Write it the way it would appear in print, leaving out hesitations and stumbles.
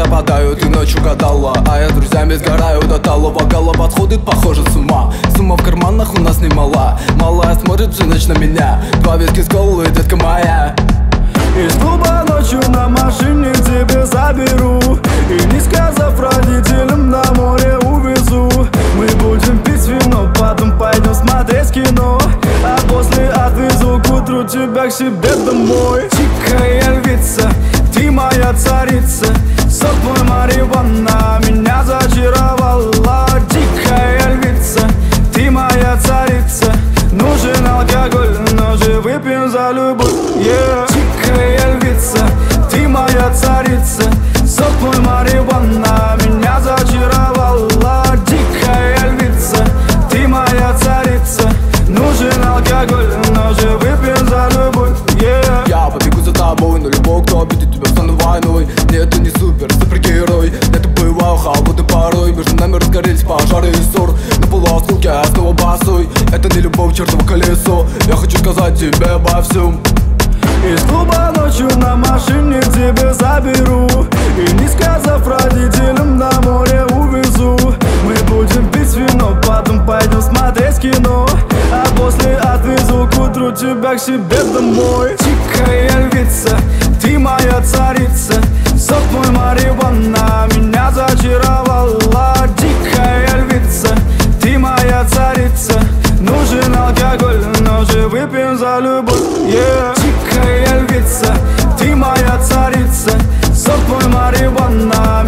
пропадаю, ты ночью гадала, а я с друзьями сгораю до талого. Гала подходит, похоже, с ума. Сумма в карманах у нас немала. Малая смотрит всю ночь на меня. 2 виски с колой, детка моя. Из клуба ночью на машине тебе заберу, и не сказав родителям, на море увезу. Мы будем пить вино, потом пойдем смотреть кино, а после отвезу к утру тебя к себе домой. Дикая львица, ты моя царица, сок мой марихуана меня зачаровала. Дикая львица, ты моя царица, нужен алкоголь, но же выпьем за любовь, yeah. Дикая львица, ты моя царица, сок мой марихуана меня зачаровала. Дикая львица, ты моя царица, нужен алкоголь, но же выпьем за любовь, yeah. Я побегу за тобой, но любой, кто обидит тебя, стану войной. Нет, ты не супергерой, это боевая холодной порой. Между нами разгорелись пожары и ссор. На полуосколке я снова босой. Это не любовь, чертово колесо. Я хочу сказать тебе обо всем. Из клуба ночью на машине тебе заберу, и не сказав родителям, на море увезу. Мы будем пить вино, потом пойдем смотреть кино, а после отвезу к утру тебя к себе домой. Дикая львица, ты моя царица, сок мой марихуана меня зачаровала. Дикая львица, ты моя царица, нужен алкоголь, но же выпьем за любовь, yeah. Дикая львица, ты моя царица, сок мой марихуана